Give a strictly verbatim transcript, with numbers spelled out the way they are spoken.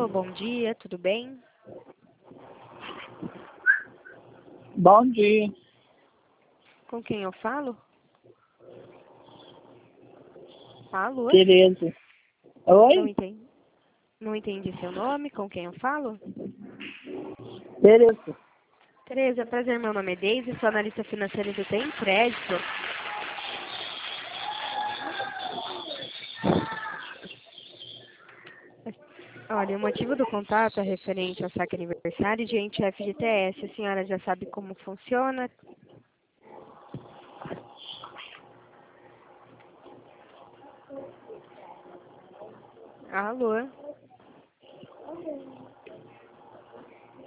Alô, bom dia, tudo bem? Bom dia. Com quem eu falo? Alô? Tereza. Não Oi? entendi. Não entendi seu nome, com quem eu falo? Tereza. Tereza, prazer, meu nome é Deise, sou analista financeira do Tem Crédito. Olha, o motivo do contato é referente ao saque aniversário de ente F G T S. A senhora já sabe como funciona? Alô?